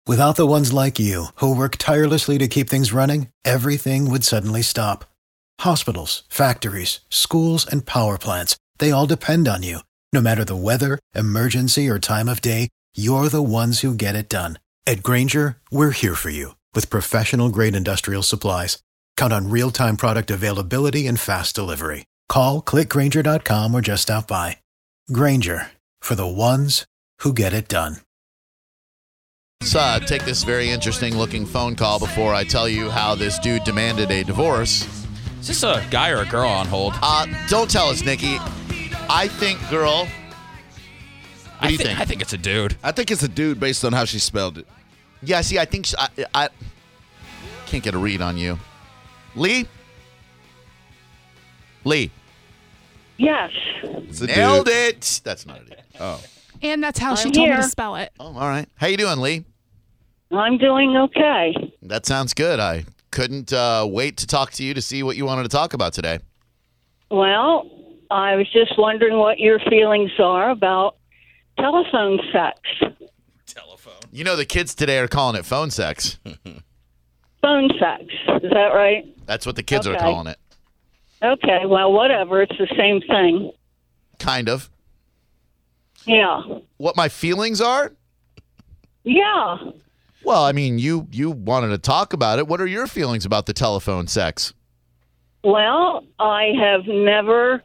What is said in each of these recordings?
Without the ones like you, who work tirelessly to keep things running, everything would suddenly stop. Hospitals, factories, schools, and power plants, they all depend on you. No matter the weather, emergency, or time of day, you're the ones who get it done. At Grainger, we're here for you with professional-grade industrial supplies. Count on real-time product availability and fast delivery. Call, clickgrainger.com, or just stop by. Grainger, for the ones who get it done. Let's take this very interesting-looking phone call before I tell you how this dude demanded a divorce. Is this a guy or a girl on hold? Don't tell us, Nikki. I think girl. What do you think? I think it's a dude. I think it's a dude based on how she spelled it. Yeah, see, I think I can't get a read on you. Lee? Yes. It's a Nailed dude. it. That's not it. Oh. And that's how she I'm told me here. to spell it. Oh, all right. How you doing, Lee? I'm doing okay. That sounds good. I couldn't wait to talk to you to see what you wanted to talk about today. Well, I was just wondering what your feelings are about telephone sex. Telephone. You know the kids today are calling it phone sex. Phone sex. Is that right? That's what the kids are Okay. calling it. Okay, well, whatever. It's the same thing. Kind of. Yeah. What my feelings are? Yeah. Well, I mean, you wanted to talk about it. What are your feelings about the telephone sex? Well, I have never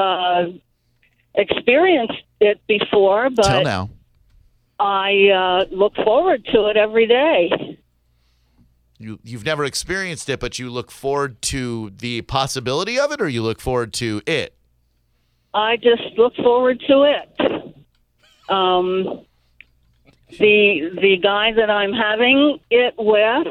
experienced it before, Till but now. I look forward to it every day. You've never experienced it, but you look forward to the possibility of it, or you look forward to it? I just look forward to it. The guy that I'm having it with,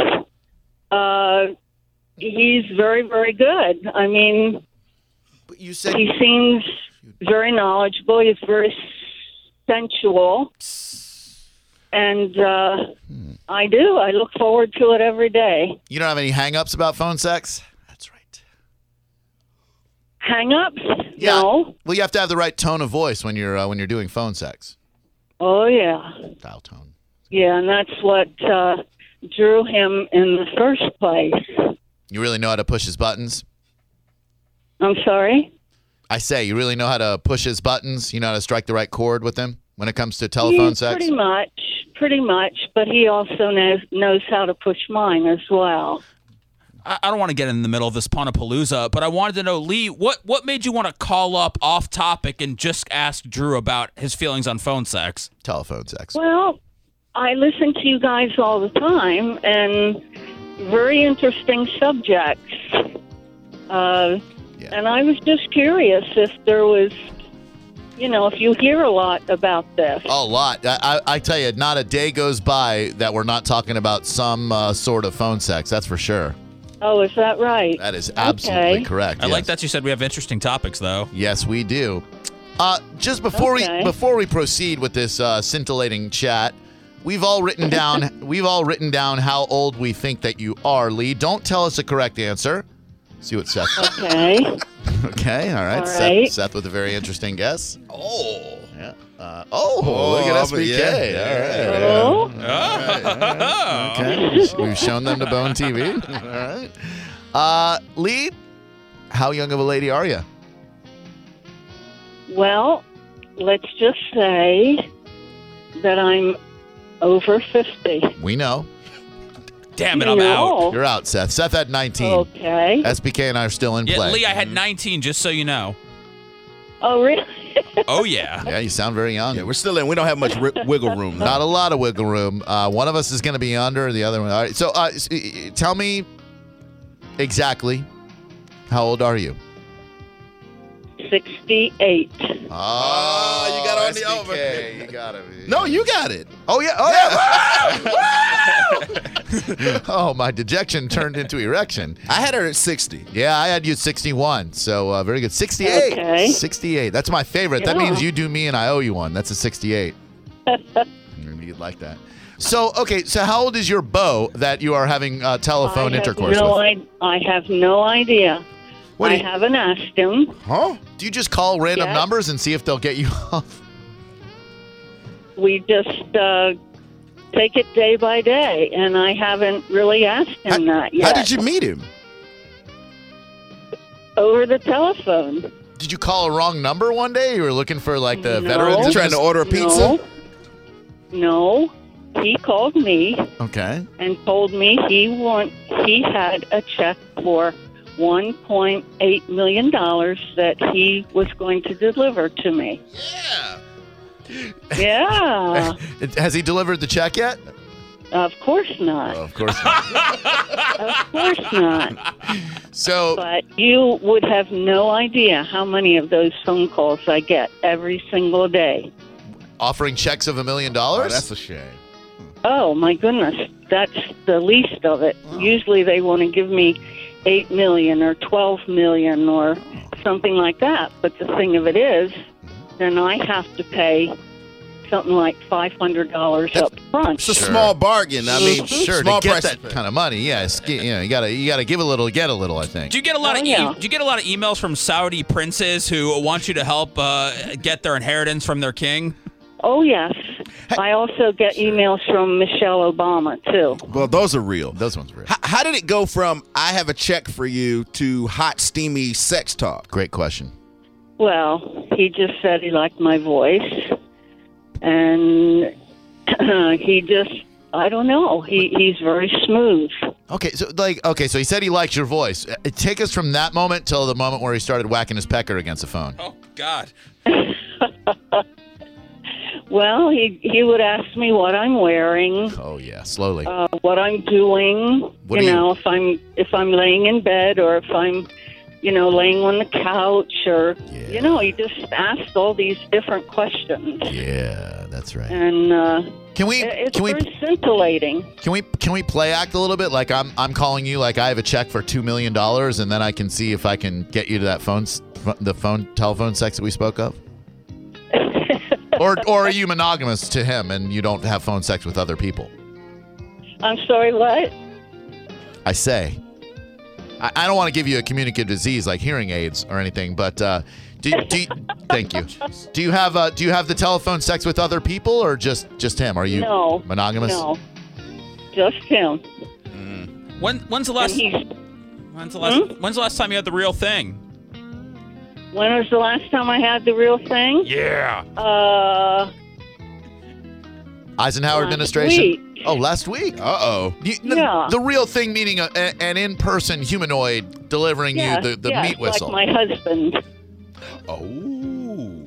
he's very, very good. I mean, But you said he seems very knowledgeable. He's very sensual. And I do. I look forward to it every day. you don't have any hang-ups about phone sex? That's right. Hang-ups? Yeah. No. Well, you have to have the right tone of voice when you're doing phone sex. Oh, yeah. Dial tone. Yeah, and that's what drew him in the first place. You really know how to push his buttons? I'm sorry? I say, you really know how to push his buttons? You know how to strike the right chord with him when it comes to telephone sex? Pretty much, but he also knows how to push mine as well. I don't want to get in the middle of this Ponapalooza, but I wanted to know, Lee, what made you want to call up off topic and just ask Drew about his feelings on phone sex? Telephone sex. Well, I listen to you guys all the time, and very interesting subjects. And I was just curious if there was, if you hear a lot about this. A lot. I tell you, not a day goes by that we're not talking about some sort of phone sex. That's for sure. Oh, is that right? That is absolutely Okay. correct. I like that you said we have interesting topics, though. Yes, we do. Just before we proceed with this scintillating chat, we've all written down how old we think that you are, Lee. Don't tell us the correct answer. See what Seth. Okay. Okay. All right. All right. Seth with a very interesting guess. Oh. Yeah. Look at SBK. Yeah. All right. Oh, Okay. We've shown them to Bone TV. All right. Lee, how young of a lady are you? well, let's just say that I'm over 50. We know. Damn it, I'm out. You're out, Seth. Seth had 19. Okay. SBK and I are still in Yeah, play. Lee, I had 19, just so you know. Oh, really? Oh, yeah. Yeah, you sound very young. Yeah, we're still in. We don't have much wiggle room. though. Not a lot of wiggle room. One of us is going to be under, the other one. All right. So tell me exactly, how old are you? 68. Oh, you got on the SBK, over. You got it. No, you got it. Oh, yeah. Oh, yeah. Oh, my dejection turned into erection. I had her at 60. Yeah, I had you at 61. So very good. 68. Okay. 68. That's my favorite. That Yeah. means you do me and I owe you one. That's a 68. You'd like that. So, okay. So how old is your beau that you are having telephone intercourse with? I have no idea. What do I you- haven't asked him. Huh? Do you just call random Yeah. numbers and see if they'll get you off? We just take it day by day, and I haven't really asked him that yet. How did you meet him? Over the telephone. Did you call a wrong number one day? You were looking for like the veterans? You trying to order a pizza? No. He called me Okay. and told me he had a check for $1.8 million that he was going to deliver to me. Yeah. Yeah. Has he delivered the check yet? Of course not. Of course not. Of course not. So, But you would have no idea how many of those phone calls I get every single day. offering checks of $1 million? Oh, that's a shame. Oh, my goodness. That's the least of it. Usually they want to give me $8 million or $12 million or something like that. But the thing of it is, then I have to pay something like $500 up front. It's a small bargain. I mean, Sure, small to get price that kind of money, yes, you gotta give a little to get a little. I think. Do you get a lot of Oh, yeah. do you get a lot of emails from Saudi princes who want you to help get their inheritance from their king? Oh, yes. I also get emails from Michelle Obama, too. Well, those are real. Those ones were. How did it go from I have a check for you to hot, steamy sex talk? Great question. Well, he just said he liked my voice. And he just, I don't know. He's very smooth. Okay, so he said he likes your voice. Take us from that moment till the moment where he started whacking his pecker against the phone. Oh God. Well, he would ask me what I'm wearing, Oh yeah, slowly. what I'm doing. What you do you- know, if I'm laying in bed or if I'm, laying on the couch or Yeah. he just asked all these different questions, Yeah, that's right. and Can we it's can we very scintillating. can we play act a little bit? Like I'm calling you like I have a check for $2 million, and then I can see if I can get you to that telephone sex that we spoke of. Or are you monogamous to him and you don't have phone sex with other people? I'm sorry, what? I say. I don't want to give you a communicative disease like hearing aids or anything, but thank you. Do you have the telephone sex with other people or just him? Are you No. monogamous? No, just him. When's the last And when's the last time you had the real thing? When was the last time I had the real thing? Yeah. Eisenhower Last administration. week. Oh, last week. Uh-oh. Yeah. The real thing meaning an in-person humanoid delivering you the yes, meat whistle. like my husband. Oh.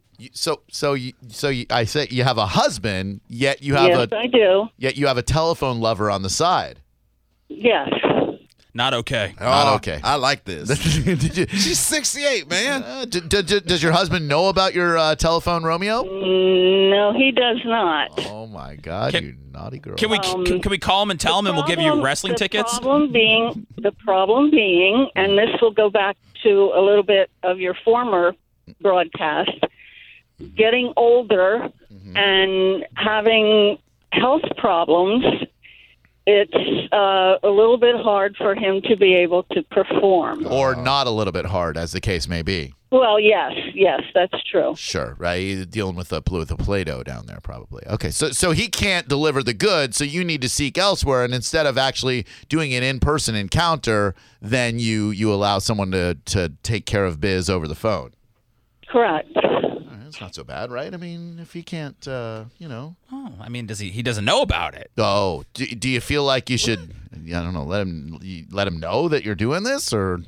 I say you have a husband, yet you have Yes, I do. yet you have a telephone lover on the side. Yes. Not okay. Not okay. I like this. Did you, She's 68, man. does your husband know about your telephone Romeo? No, he does not. Oh my God, you naughty girl! Can we can we call him and tell him, and we'll give you wrestling tickets? The problem being, and this will go back to a little bit of your former broadcast, getting older and having health problems. It's a little bit hard for him to be able to perform. Or not a little bit hard, as the case may be. Well, yes, that's true. Sure, right? He's dealing with a Play-Doh down there, probably. Okay, so he can't deliver the goods, so you need to seek elsewhere, and instead of actually doing an in-person encounter, then you allow someone to take care of biz over the phone. Correct. That's not so bad, right? I mean, if he can't, Oh, I mean, he doesn't know about it? Oh, do you feel like you should? I don't know. Let him know that you're doing this, or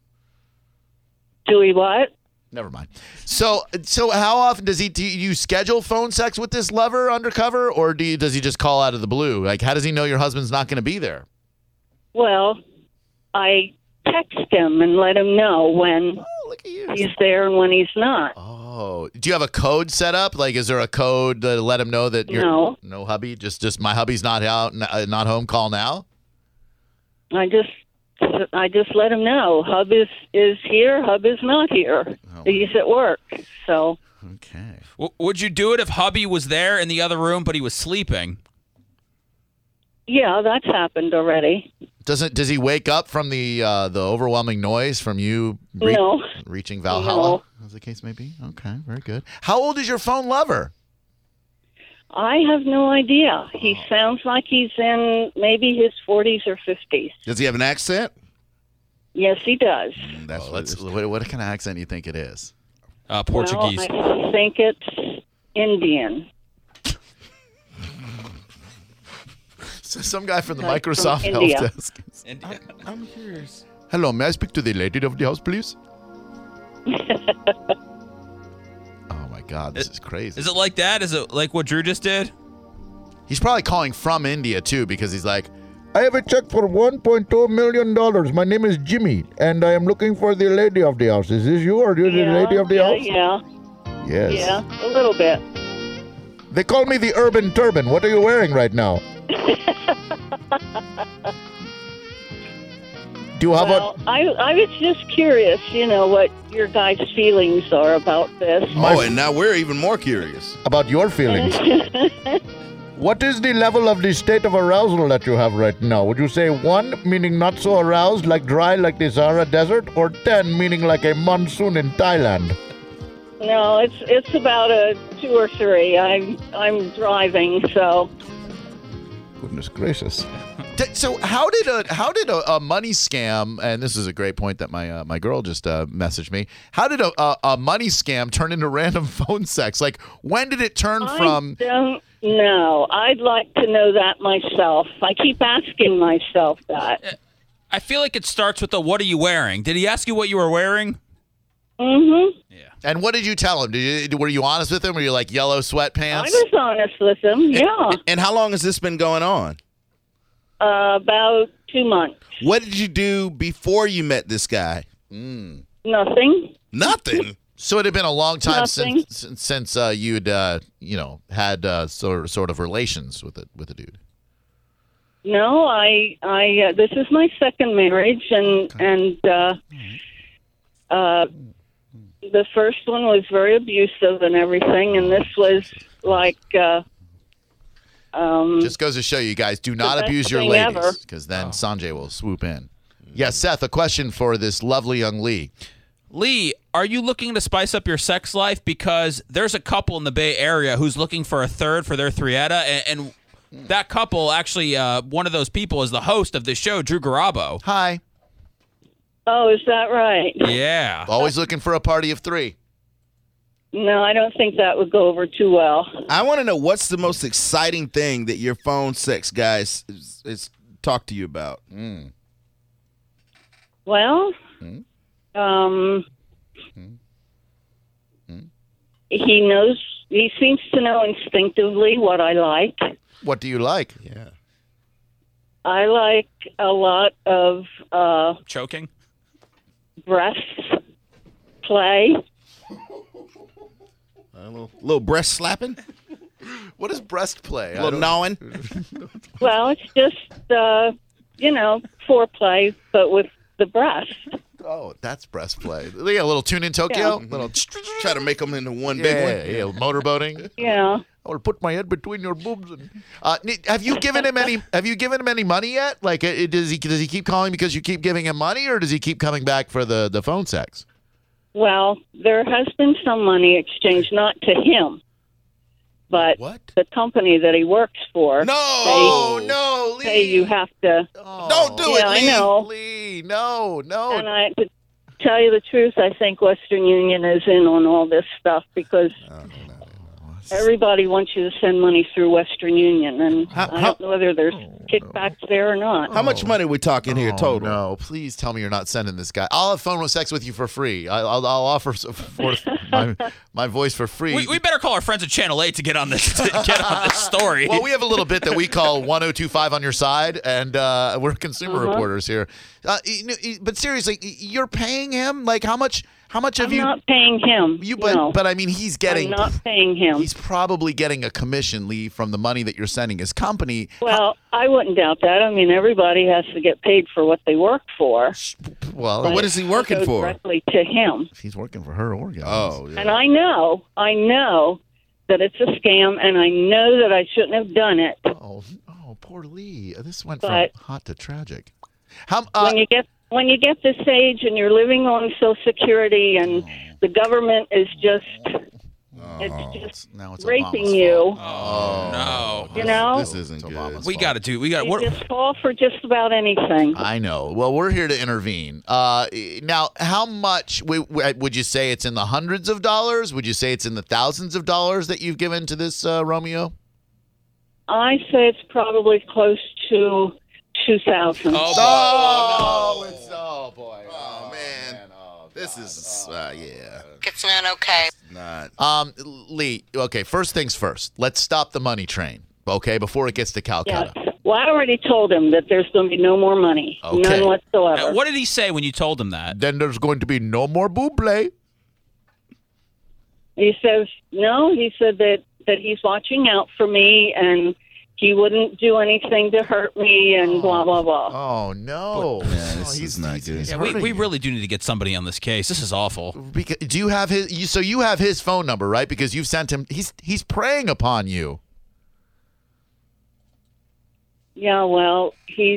Do we what? never mind. So how often do you schedule phone sex with this lover undercover, or does he just call out of the blue? Like, how does he know your husband's not going to be there? Well, I text him and let him know when Look at you. he's there and when he's not. Oh, do you have a code set up? Like, is there a code to let him know that you're no hubby? Just my hubby's not out, not home. Call now. I just let him know. Hub is here. Hub is not here. He's at work. So Okay. Would you do it if hubby was there in the other room, but he was sleeping? yeah, that's happened already. Does he wake up from the overwhelming noise from you No. reaching Valhalla, No. as the case may be? Okay, very good. How old is your phone lover? I have no idea. He sounds like he's in maybe his 40s or 50s. Does he have an accent? Yes, he does. That's what kind of accent do you think it is? Portuguese. Well, I think it's Indian. So some guy from the Like Microsoft from help India. desk. I'm curious. Hello, may I speak to the lady of the house, please? Oh my God, this is crazy. Is it like that? Is it like what Drew just did? He's probably calling from India too, because he's like, I have a check for $1.2 million. My name is Jimmy, and I am looking for the lady of the house. Is this you, or are you the lady of the house? Yeah, Yes. yeah, a little bit. They call me the Urban Turban. What are you wearing right now? Do you have Well, I was just curious, what your guys' feelings are about this. Oh, and now we're even more curious. about your feelings? What is the level of the state of arousal that you have right now? Would you say 1, meaning not so aroused, like dry like the Sahara Desert, or 10, meaning like a monsoon in Thailand? No, it's about a 2 or 3. I'm driving, so Goodness gracious. so how did a money scam? And this is a great point that my girl just messaged me. How did a money scam turn into random phone sex? Like, when did it turn from? I don't know. I'd like to know that myself. I keep asking myself that. I feel like it starts with the "What are you wearing?" Did he ask you what you were wearing? Mm-hmm. Yeah. And what did you tell him? Were you honest with him? Were you like yellow I sweatpants? was honest with him. Yeah, And how long has this been going on? about 2 months. What did you do before you met this guy? Nothing. Nothing. So it had been a long time Nothing. since you'd had sort of relations with a dude. No, I this is my second marriage, and the first one was very abusive and everything, and this was like Just goes to show you guys, do not best abuse your thing ladies, ever. because then Sanjay will swoop in. Yeah, Seth, a question for this lovely young Lee. Lee, are you looking to spice up your sex life? Because there's a couple in the Bay Area who's looking for a third for their threeta, and that couple, actually, one of those people is the host of the show, Drew Garabo. Hi. oh, is that right? Yeah. Always looking for a party of 3. No, I don't think that would go over too well. I want to know what's the most exciting thing that your phone sex guys is talk to you about. Well, he seems to know instinctively what I like. What do you like? Yeah. I like a lot of Choking? breast play. A little breast slapping, What is breast play? a little gnawing. Well, it's just, foreplay, but with the breast. Oh, that's breast play. Yeah, a little tune in Tokyo. Yeah. Little Try to make them into one big one. yeah, motorboating. Yeah. I will put my head between your boobs. And, have you given him any money yet? Like, does he keep calling because you keep giving him money, or does he keep coming back for the phone sex? Well, there has been some money exchanged, not to him, but What? the company that he works for. No! Oh no, Lee! Say you have to. Don't do it, Yeah, I Lee. know. Lee, no. And to tell you the truth, I think Western Union is in on all this stuff because everybody wants you to send money through Western Union, and I don't know whether there's kickbacks there or not. How much money we talking here total? No, please tell me you're not sending this guy. I'll have phone sex with you for free. I'll offer my voice for free. We better call our friends at Channel 8 to get on this story. Well, we have a little bit that we call 1025 on your side, and we're consumer reporters here. But seriously, you're paying him? Like, how much have you? I'm not paying him. No. But I mean, he's getting. I'm not paying him. He's probably getting a commission, Lee, from the money that you're sending his company. Well, I wouldn't doubt that. I mean, everybody has to get paid for what they work for. Well, But what is he working It goes for? directly to him. he's working for her orgasms. Oh, yeah. And I know that it's a scam, and I know that I shouldn't have done it. Oh, poor Lee. This went But- from hot to tragic. How? When you get this age and you're living on Social Security and the government is just, It's just Now it's raping Obama's you. Oh, no. You know, This isn't good. We got to you just fall for just about anything. I know. Well, we're here to intervene. Now, how much would you say it's in the hundreds of dollars? Would you say it's in the thousands of dollars that you've given to this Romeo? I say it's probably close to 2,000. Oh boy. Oh, man. This is, yeah. It's not okay. Not. Lee, okay, first things first. Let's stop the money train, okay, before it gets to Calcutta. Yes. Well, I already told him that there's going to be no more money. Okay. None whatsoever. What did he say when you told him that? Then there's going to be no more buble. He says, no, he said that he's watching out for me and he wouldn't do anything to hurt me and blah, blah, blah. Oh, no. Yeah, this is not good. he's Yeah, we hurting you. really do need to get somebody on this case. This is awful. Because, do you have his? So you have his phone number, right? Because you've sent him. He's preying upon you. Yeah, well, he's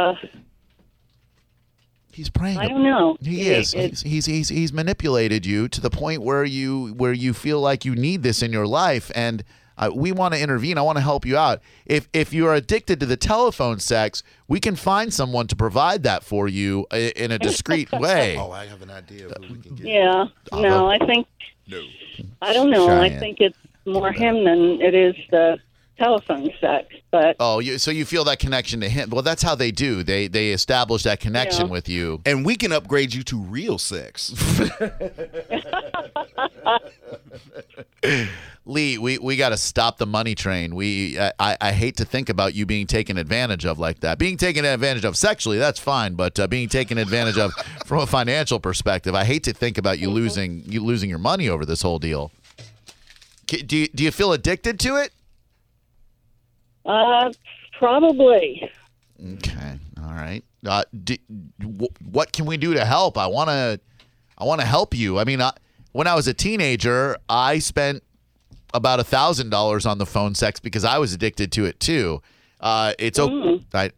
preying. I don't know. He is. He's manipulated you to the point where you feel like you need this in your life, and we want to intervene. I want to help you out. If you are addicted to the telephone sex, we can find someone to provide that for you in a discreet way. Oh, I have an idea of who we can get. Yeah. No, I think No. I don't know. Cheyenne. I think it's more him than it is the telephone sex. But So you feel that connection to him. Well, that's how they do. They establish that connection Yeah. with you. And we can upgrade you to real sex. Lee, we got to stop the money train. I hate to think about you being taken advantage of like that. Being taken advantage of sexually, that's fine, but being taken advantage of from a financial perspective, I hate to think about you losing your money over this whole deal. Do you feel addicted to it? probably. Okay, all right. What can we do to help? I want to help you. I mean, when I was a teenager, I spent about $1,000 on the phone sex because I was addicted to it too. It's okay.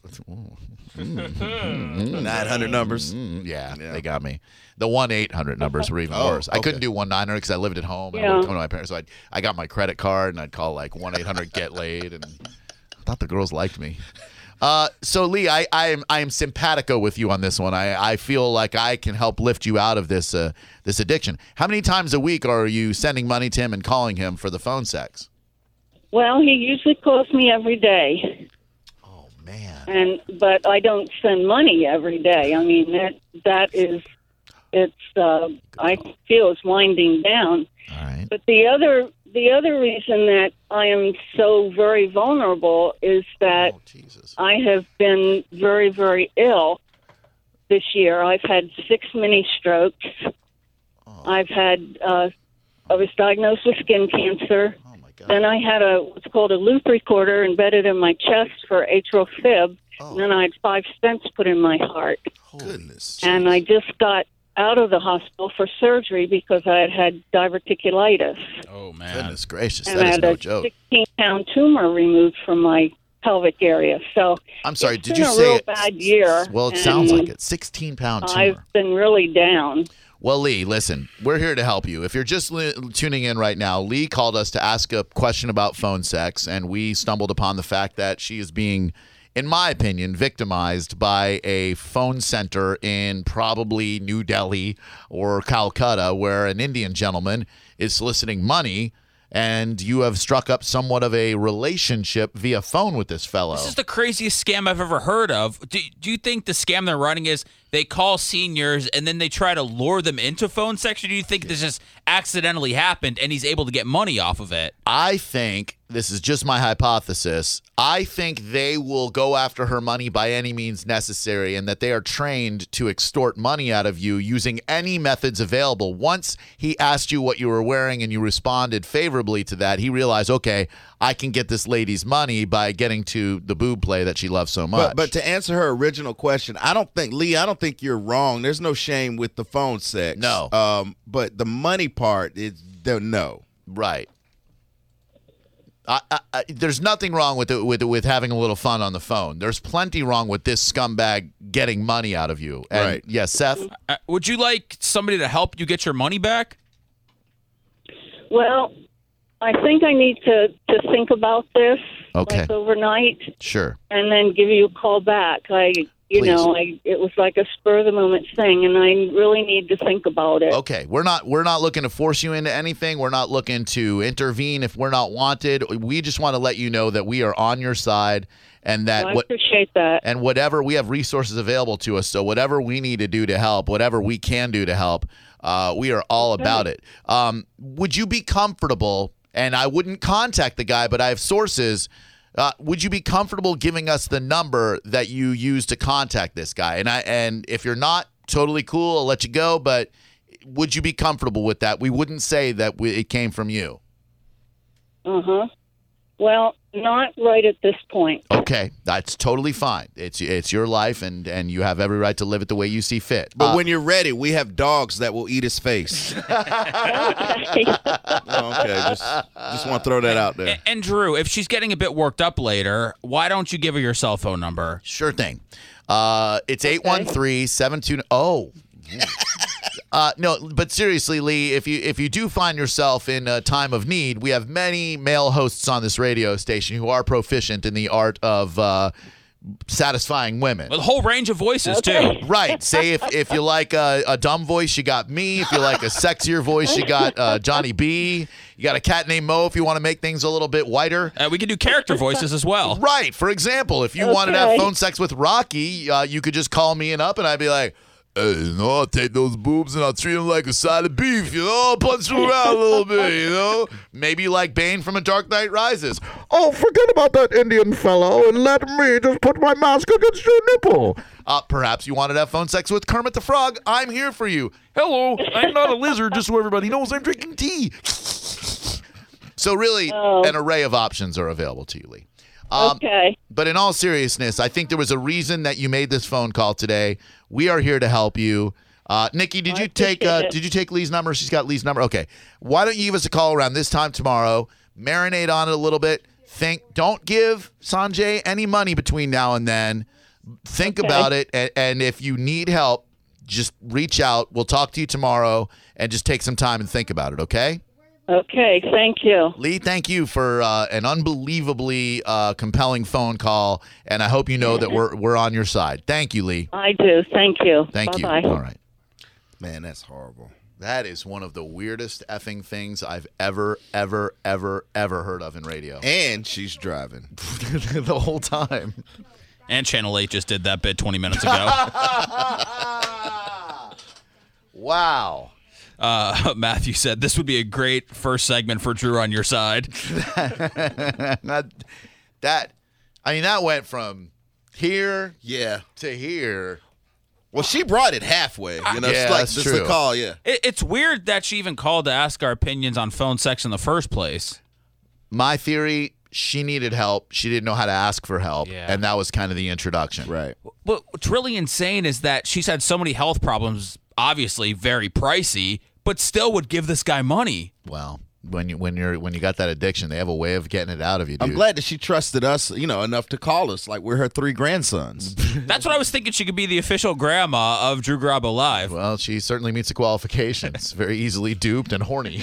900 numbers. Yeah, they got me. The 1-800 numbers were even worse. I couldn't do 1-900 because I lived at home and I wouldn't come to my parents. So I got my credit card and I'd call like 1-800 get laid, and I thought the girls liked me. So Lee, I am simpatico with you on this one. I feel like I can help lift you out of this addiction. How many times a week are you sending money to him and calling him for the phone sex? Well, he usually calls me every day. Oh man. But I don't send money every day. I mean I feel it's winding down. All right. But the other reason that I am so very vulnerable is that I have been very, very ill this year. I've had 6 mini strokes. I've had I was diagnosed with skin cancer. Oh my God. Then I had what's called a loop recorder embedded in my chest for atrial fib. And then I had 5 stents put in my heart. Goodness. And I just got out of the hospital for surgery because I had diverticulitis. Oh, man. Goodness gracious, And that I is had no a joke. 16-pound tumor removed from my pelvic area. So I'm sorry, it's did been you a say real it? bad year? Well, it sounds and like it. 16-pound tumor. I've been really down. Well, Lee, listen, we're here to help you. If you're just tuning in right now, Lee called us to ask a question about phone sex, and we stumbled upon the fact that she is being, in my opinion, victimized by a phone center in probably New Delhi or Calcutta, where an Indian gentleman is soliciting money, and you have struck up somewhat of a relationship via phone with this fellow. This is the craziest scam I've ever heard of. Do you think the scam they're running is they call seniors and then they try to lure them into phone sex? Or do you think this just accidentally happened and he's able to get money off of it? I think, this is just my hypothesis, I think they will go after her money by any means necessary, and that they are trained to extort money out of you using any methods available. Once he asked you what you were wearing and you responded favorably to that, he realized, okay, I can get this lady's money by getting to the boob play that she loves so much. But to answer her original question, I don't think you're wrong. There's no shame with the phone sex. No. But the money part is no. Right. There's nothing wrong with having a little fun on the phone. There's plenty wrong with this scumbag getting money out of you. And Right. yes, Seth? Would you like somebody to help you get your money back? Well, I think I need to think about this Okay. overnight Sure. and then give you a call back. It was like a spur of the moment thing, and I really need to think about it. Okay, we're not looking to force you into anything. We're not looking to intervene if we're not wanted. We just want to let you know that we are on your side, and that I appreciate that. and whatever we have resources available to us. So whatever we need to do to help, whatever we can do to help, we are all about it. Would you be comfortable? And I wouldn't contact the guy, but I have sources. Would you be comfortable giving us the number that you use to contact this guy? And if you're not, totally cool. I'll let you go. But would you be comfortable with that? We wouldn't say that it came from you. Uh-huh. Well, not right at this point. Okay, that's totally fine. It's your life, and you have every right to live it the way you see fit. But when you're ready, we have dogs that will eat his face. Okay. Okay, just want to throw that out there. And Drew, if she's getting a bit worked up later, why don't you give her your cell phone number? Sure thing. It's 813-729. Oh. No, but seriously, Lee, if you do find yourself in a time of need, we have many male hosts on this radio station who are proficient in the art of satisfying women. With a whole range of voices, Okay. too. Right. Say if you like a dumb voice, you got me. If you like a sexier voice, you got Johnny B. You got a cat named Mo if you want to make things a little bit whiter. We can do character voices as well. Right. For example, if you wanted to have phone sex with Rocky, you could just call me up and I'd be like, hey, I'll take those boobs and I'll treat them like a side of beef, I'll punch them around a little bit, Maybe like Bane from A Dark Knight Rises. Oh, forget about that Indian fellow and let me just put my mask against your nipple. Perhaps you wanted to have phone sex with Kermit the Frog. I'm here for you. Hello, I'm not a lizard, just so everybody knows I'm drinking tea. So really, an array of options are available to you, Lee. Okay. But in all seriousness, I think there was a reason that you made this phone call today. We are here to help you. Nikki, did you take Lee's number? She's got Lee's number. Okay. Why don't you give us a call around this time tomorrow? Marinate on it a little bit. Don't give Sanjay any money between now and then. Think about it, and if you need help, just reach out. We'll talk to you tomorrow, and just take some time and think about it, okay? Okay, thank you. Lee, thank you for an unbelievably compelling phone call, and I hope you know that we're on your side. Thank you, Lee. I do. Thank you. Thank Bye-bye. you. All right. Man, that's horrible. That is one of the weirdest effing things I've ever heard of in radio. And she's driving. The whole time. And Channel 8 just did that bit 20 minutes ago. Wow. Matthew said, this would be a great first segment for Drew on your side. That went from here Yeah. to here. Well, she brought it halfway. Yeah, It's like that's just true. a call, yeah. It's weird that she even called to ask our opinions on phone sex in the first place. My theory, she needed help. She didn't know how to ask for help, Yeah. and that was kind of the introduction. Right. But what's really insane is that she's had so many health problems, obviously very pricey, but still would give this guy money. Well, when you got that addiction, they have a way of getting it out of you, dude. I'm glad that she trusted us, enough to call us like we're her 3 grandsons. That's what I was thinking. She could be the official grandma of Drew Garabo Live. Well, she certainly meets the qualifications. Very easily duped and horny.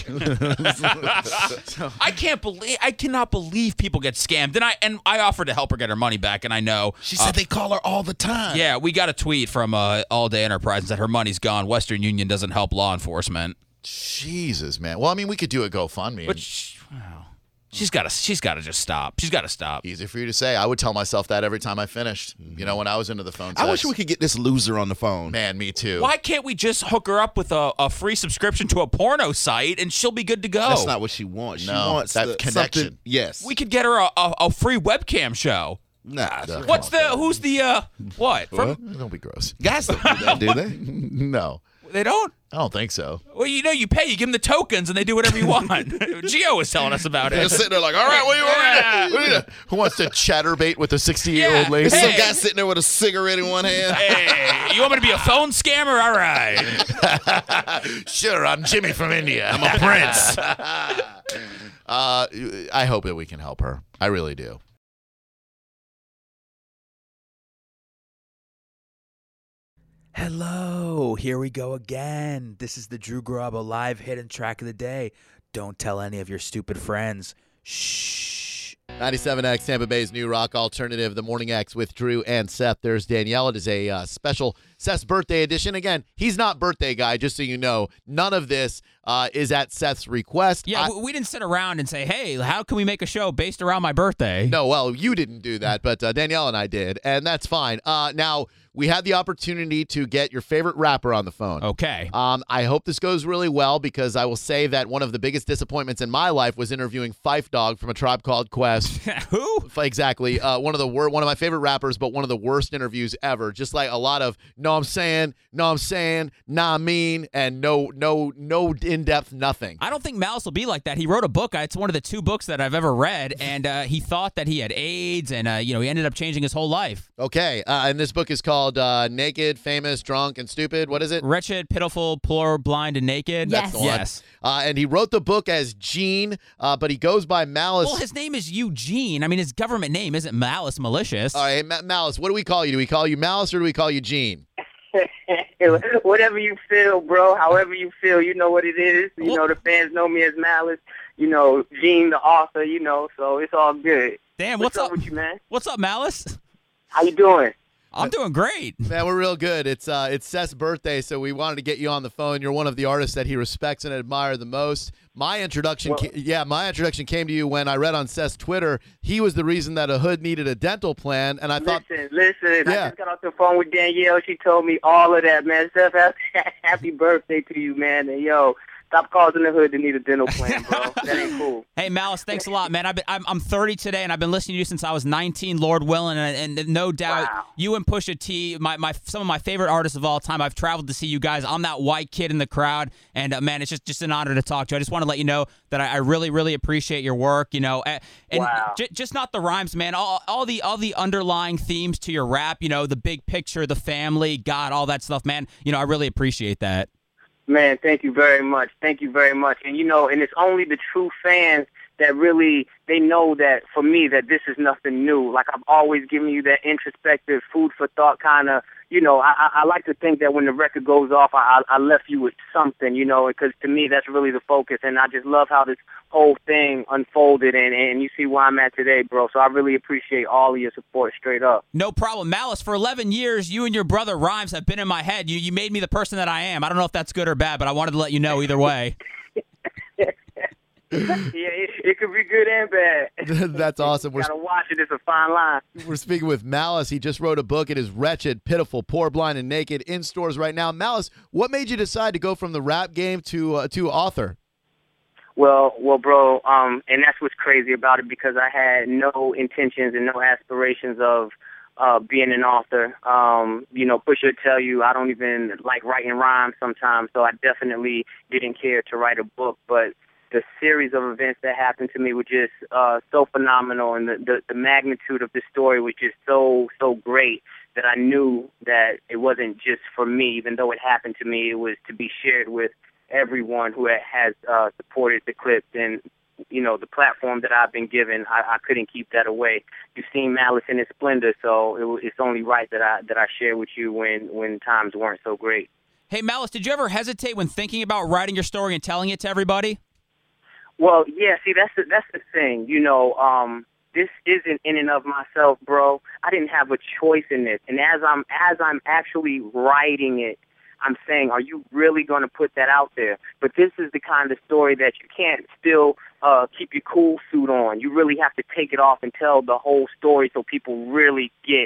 I cannot believe people get scammed. And I offered to help her get her money back, and I know. She said they call her all the time. Yeah, we got a tweet from All Day Enterprises that her money's gone. Western Union doesn't help law enforcement. Jesus, man. Well, I mean, we could do a GoFundMe. But she's got to just stop. She's got to stop. Easy for you to say. I would tell myself that every time I finished. When I was into the phone sex. I wish we could get this loser on the phone. Man, me too. Why can't we just hook her up with a free subscription to a porno site and she'll be good to go? That's not what she wants. She No, wants that connection. something- Yes. We could get her a free webcam show. Nah. Who's the what? Don't be gross. Guys don't do that, do they? No, They don't? I don't think so. Well, you pay. You give them the tokens, and they do whatever you want. Gio was telling us about They're it. sitting there like, all right, what do you want? Who wants to chatterbait with a 68-year-old lady? There's some Hey. guy sitting there with a cigarette in one hand. Hey, you want me to be a phone scammer? All right. Sure, I'm Jimmy from India. I'm a prince. I hope that we can help her. I really do. Hello, here we go again. This is the Drew Garabo Live Hidden Track of the Day. don't tell any of your stupid friends. Shh. 97X, Tampa Bay's new rock alternative, The Morning X with Drew and Seth. There's Danielle. It is a special Seth's birthday edition. Again, he's not birthday guy, just so you know. None of this is at Seth's request. Yeah, we didn't sit around and say, hey, how can we make a show based around my birthday? No, well, you didn't do that, but Danielle and I did, and that's fine. Now, we had the opportunity to get your favorite rapper on the phone. Okay. I hope this goes really well, because I will say that one of the biggest disappointments in my life was interviewing Phife Dawg from A Tribe Called Quest. Who? Exactly. One of my favorite rappers, but one of the worst interviews ever. Just like a lot of no I'm saying, nah I mean, and no in-depth nothing. I don't think Malice will be like that. He wrote a book. It's one of the 2 books that I've ever read, and he thought that he had AIDS, and he ended up changing his whole life. Okay, and this book is called Naked, Famous, Drunk, and Stupid. What is it? Wretched, Pitiful, Poor, Blind, and Naked. Yes. That's the one. Yes. And he wrote the book as Gene, but he goes by Malice. Well, his name is Eugene. I mean, his government name isn't Malice Malicious. All right, Malice, what do we call you? Do we call you Malice or do we call you Gene? Whatever you feel, bro. However you feel, you know what it is. You know, the fans know me as Malice. You know, Gene, the author. You know, so it's all good. Damn, what's up with you, man? What's up, Malice? How you doing? I'm doing great. Man, we're real good. It's Seth's birthday, so we wanted to get you on the phone. You're one of the artists that he respects and admires the most. My introduction came to you when I read on Seth's Twitter he was the reason that a hood needed a dental plan, and I thought, listen. I just got off the phone with Danielle. She told me all of that, man. Seth, happy birthday to you, man. And yo, stop causing the hood to need a dental plan, bro. That ain't cool. Hey, Malice, thanks a lot, man. I'm 30 today, and I've been listening to you since I was 19, Lord willing, and no doubt you and Pusha T, some of my favorite artists of all time. I've traveled to see you guys. I'm that white kid in the crowd, and man, it's just an honor to talk to you. I just want to let you know that I really, really appreciate your work, and just not the rhymes, man. All the underlying themes to your rap, the big picture, the family, God, all that stuff, man. I really appreciate that. Man, thank you very much. Thank you very much. And, and it's only the true fans that really, they know that, for me, that this is nothing new. Like, I've always given you that introspective, food for thought kind of, I like to think that when the record goes off, I left you with something, because to me, that's really the focus. And I just love how this whole thing unfolded, and you see where I'm at today, bro. So I really appreciate all of your support, straight up. No problem. Malice, for 11 years, you and your brother Rhymes have been in my head. You made me the person that I am. I don't know if that's good or bad, but I wanted to let you know either way. Yeah, it could be good and bad. That's awesome. You gotta watch it. It's a fine line. We're speaking with Malice. He just wrote a book. It is Wretched, Pitiful, Poor, Blind, and Naked, in stores right now. Malice, what made you decide to go from the rap game to author? Well, bro, and that's what's crazy about it, because I had no intentions and no aspirations of being an author. Pusha would tell you I don't even like writing rhymes sometimes, so I definitely didn't care to write a book, but the series of events that happened to me were just so phenomenal, and the magnitude of the story was just so great that I knew that it wasn't just for me. Even though it happened to me, it was to be shared with everyone who has supported the clips. And the platform that I've been given, I couldn't keep that away. You've seen Malice in his splendor, so it's only right that I share with you when times weren't so great. Hey, Malice, did you ever hesitate when thinking about writing your story and telling it to everybody? Well, yeah, see, that's the thing. This isn't in and of myself, bro. I didn't have a choice in this. And as I'm actually writing it, I'm saying, are you really going to put that out there? But this is the kind of story that you can't still keep your cool suit on. You really have to take it off and tell the whole story so people really get,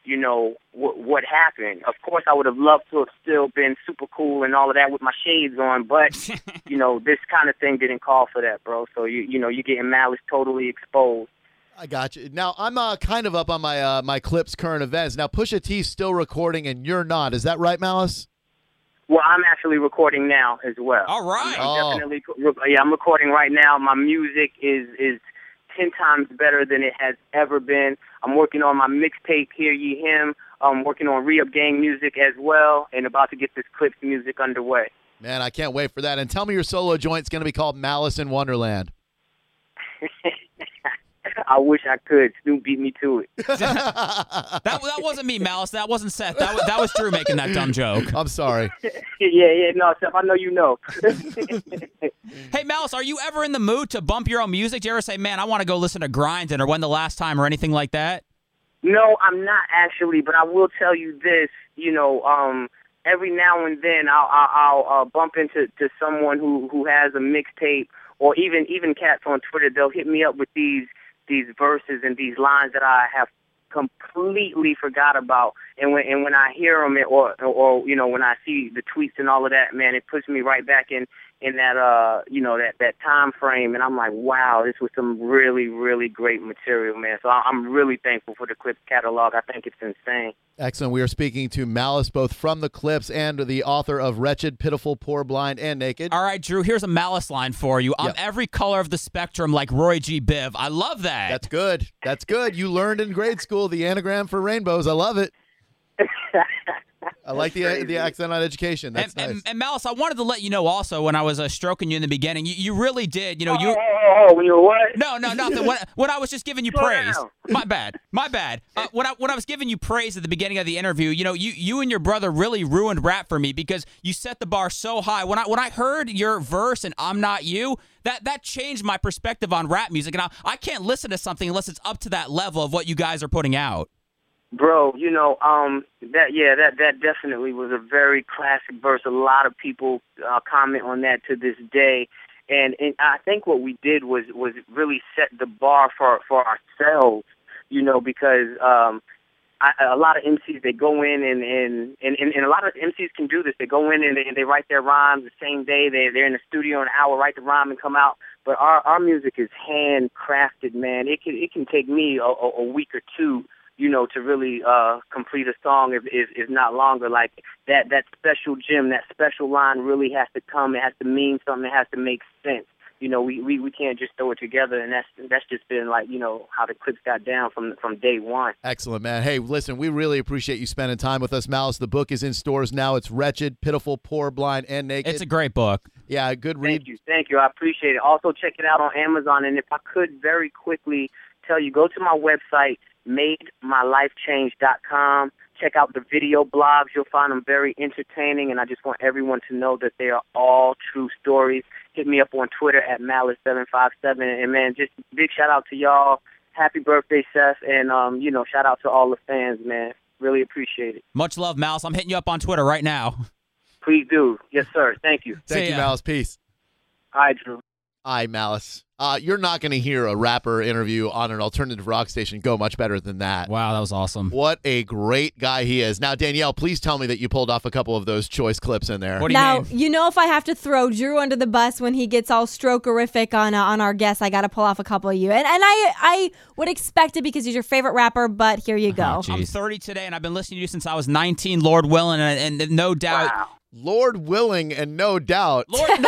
what happened. Of course, I would have loved to have still been super cool and all of that with my shades on, but, this kind of thing didn't call for that, bro. So, you're getting Malice totally exposed. I got you. Now, I'm kind of up on my Clips current events. Now, Pusha T's still recording and you're not. Is that right, Malice? Well, I'm actually recording now as well. All right. I'm recording right now. My music is 10 times better than it has ever been. I'm working on my mixtape, Hear Ye Him. I'm working on Re-Up Gang music as well, and about to get this Clips music underway. Man, I can't wait for that. And tell me your solo joint's going to be called Malice in Wonderland. I wish I could. Snoop beat me to it. That wasn't me, Malice. That wasn't Seth. That was Drew making that dumb joke. I'm sorry. Yeah, no, Seth, I know you know. Hey, Malice, are you ever in the mood to bump your own music? Do you ever say, man, I want to go listen to Grindin' or When the Last Time or anything like that? No, I'm not actually, but I will tell you this. Every now and then I'll bump into someone who has a mixtape, or even cats on Twitter. They'll hit me up with these verses and these lines that I have completely forgot about, and when I hear them, or when I see the tweets and all of that, man, it puts me right back in that that time frame, and I'm like, wow, this was some really, really great material, man. So I'm really thankful for the Clips catalog. I think it's insane. Excellent. We are speaking to Malice, both from the Clips and the author of Wretched, Pitiful, Poor, Blind, and Naked. All right, Drew, here's a Malice line for you. I'm every color of the spectrum like Roy G. Biv. I love that. That's good. That's good. You learned in grade school the anagram for rainbows. I love it. I like the accent on education. That's nice. And Malice, I wanted to let you know also when I was stroking you in the beginning, you really did. When you were what? No, nothing. When I was just giving you praise. My bad. When I was giving you praise at the beginning of the interview, you and your brother really ruined rap for me because you set the bar so high. When I heard your verse and I'm Not You, that changed my perspective on rap music, and I can't listen to something unless it's up to that level of what you guys are putting out. Bro, that definitely was a very classic verse. A lot of people comment on that to this day, and I think what we did was really set the bar for ourselves, because a lot of MCs, they go in and a lot of MCs can do this. They go in and they write their rhymes the same day. They're in the studio an hour, write the rhyme, and come out. But our music is handcrafted, man. It can take me a week or two, to really complete a song if not longer. Like that special gem, that special line really has to come. It has to mean something. It has to make sense. We can't just throw it together, and that's just been like, how the Clips got down from day one. Excellent, man. Hey, listen, we really appreciate you spending time with us, Malice. The book is in stores now. It's Wretched, Pitiful, Poor, Blind, and Naked. It's a great book. Yeah, good read. Thank you. I appreciate it. Also, check it out on Amazon. And if I could very quickly tell you, go to my website, MadeMyLifeChange.com. Check out the video blogs. You'll find them very entertaining, and I just want everyone to know that they are all true stories. Hit me up on Twitter at Malice757. And, man, just big shout-out to y'all. Happy birthday, Seth, and, shout-out to all the fans, man. Really appreciate it. Much love, Malice. I'm hitting you up on Twitter right now. Please do. Yes, sir. Thank you. Thank you, Malice. Peace. All right, Drew. All right, Malice. You're not going to hear a rapper interview on an alternative rock station go much better than that. Wow, that was awesome. What a great guy he is. Now, Danielle, please tell me that you pulled off a couple of those choice clips in there. What do you mean? If I have to throw Drew under the bus when he gets all stroke-orific on our guests, I got to pull off a couple of you. And I would expect it because he's your favorite rapper, but here you go. I'm 30 today, and I've been listening to you since I was 19, Lord willing, and no doubt. Wow. Lord willing and no doubt.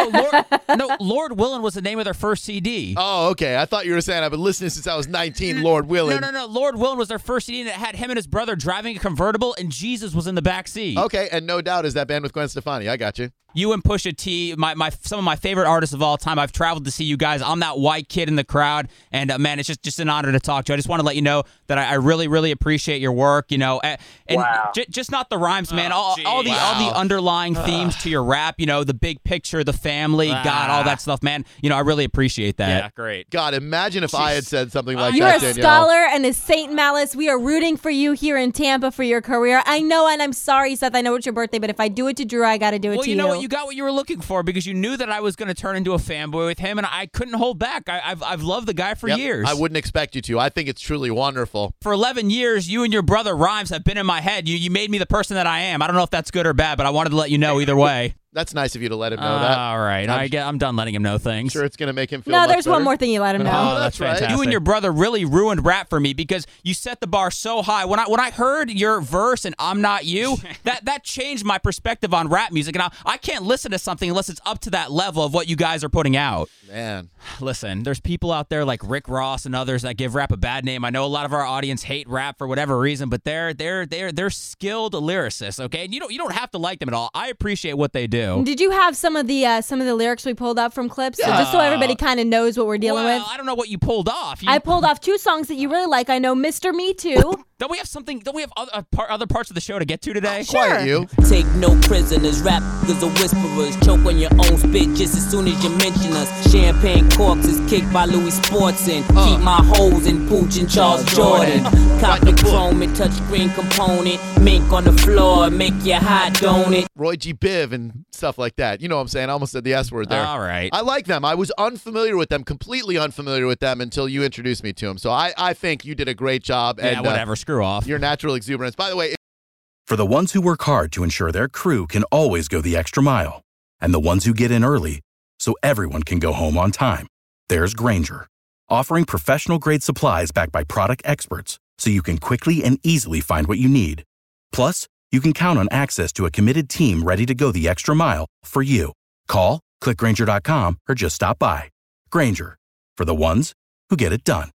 Lord willing was the name of their first CD. Oh, okay. I thought you were saying I've been listening since I was 19, Lord willing. No. Lord willing was their first CD, and it had him and his brother driving a convertible, and Jesus was in the back seat. Okay, and No Doubt is that band with Gwen Stefani. I got you. You and Pusha T, some of my favorite artists of all time. I've traveled to see you guys. I'm that white kid in the crowd, and man, it's just an honor to talk to you. I just want to let you know that I really, really appreciate your work. And wow. Just not the rhymes, man. All the underlying themes to your rap. The big picture, the family, God, all that stuff, man. I really appreciate that. Yeah, great. God, imagine if I had said something like You're that, a Danielle. scholar and a Saint, Malice. We are rooting for you here in Tampa for your career. I know, and I'm sorry, Seth. I know it's your birthday, but if I do it to Drew, I got to do it to you. Well, you know what? You got what you were looking for because you knew that I was going to turn into a fanboy with him, and I couldn't hold back. I've loved the guy for years. I wouldn't expect you to. I think it's truly wonderful. For 11 years, you and your brother Rhymes have been in my head. You made me the person that I am. I don't know if that's good or bad, but I wanted to let you know either way. That's nice of you to let him know that. All right. I'm done letting him know things. Sure, it's going to make him feel No, much there's better. one more thing you let him know. Oh, that's fantastic. You and your brother really ruined rap for me because you set the bar so high. When I heard your verse and I'm Not You, that changed my perspective on rap music. And I can't listen to something unless it's up to that level of what you guys are putting out. Man. Listen, there's people out there like Rick Ross and others that give rap a bad name. I know a lot of our audience hate rap for whatever reason, but they're skilled lyricists, okay? And you don't have to like them at all. I appreciate what they do. too. Did you have some of the lyrics we pulled up from clips? So just so everybody kind of knows what we're dealing with. I don't know what you pulled off. I pulled off 2 songs that you really like. I know Mr. Me Too. Don't we have other parts of the show to get to today? Quiet you. Take no prisoners, rap cause the whisperers choke on your own spit just as soon as you mention us. Champagne corks is kicked by Louis Sportson. Keep my hoes in Pooch and Charles Jordan. Cop the chrome and touchscreen component. Mink on the floor, make your hot donut. Roy G. Biv and stuff like that. You know what I'm saying? I almost said the S word there. All right. I like them. I was unfamiliar with them, completely unfamiliar with them until you introduced me to them. So I think you did a great job. Yeah, and, whatever. Screw off. Your natural exuberance. By the way, For the ones who work hard to ensure their crew can always go the extra mile, and the ones who get in early so everyone can go home on time, there's Grainger, offering professional-grade supplies backed by product experts so you can quickly and easily find what you need. Plus, you can count on access to a committed team ready to go the extra mile for you. Call, click Grainger.com, or just stop by. Grainger, for the ones who get it done.